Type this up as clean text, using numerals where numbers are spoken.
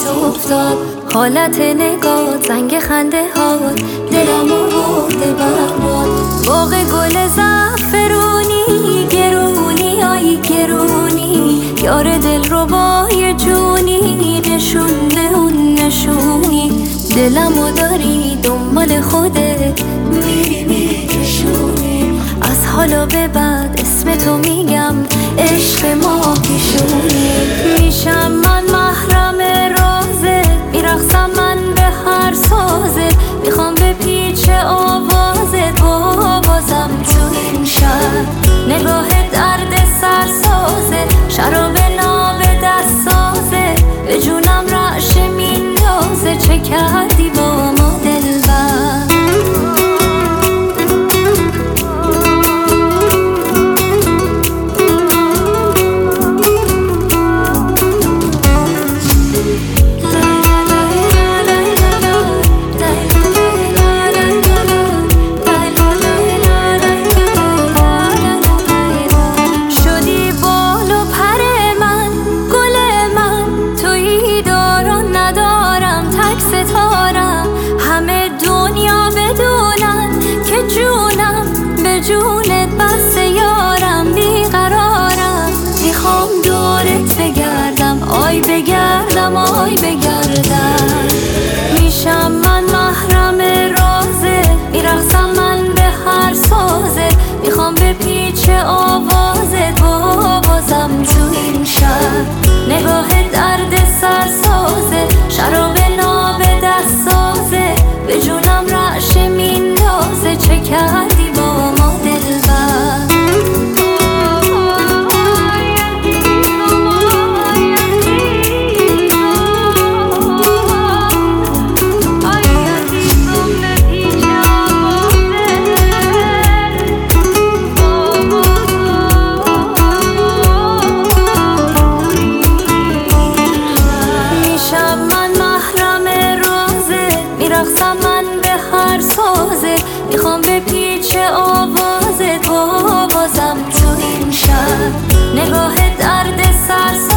افتاد. حالت نگاه زنگ خنده ها دلمو برده برباد. باغ گل زعفرونی گرونی آی گرونی، یار دل رو بای جونی، نشونه اون نشونی. دلمو داری دنبال خودت میری میکشونی. از حالا به بعد اسم تو میگم عشق ما پیشونی. میشم من محرم رازت، میرقصم من به هر سازت. میخوام به پیچ آوازت بازم تو این شهر. نگاه درد سر سازه، شراب ناب دست سازه. به جونم رعشه میندازه، چه کردی با ما دلبر؟ جونت بس یارم بیقرارم. میخوام دورت بگردم آی بگردم آی بگردم. میشم من محرم رازت، میرقصم من به هر سازت. میخوام به پیچ آوازت بازم تو این شهر. نگاه درد سر سازه، شراب ناب دست سازه. به جونم رعشه میندازه، چه کردی با ما دلبر؟ میشم من محرم رازت، میرقصم من به هر سازه. میخوام به پیچ آوازت بازم تو این شهر. نگاه درد سر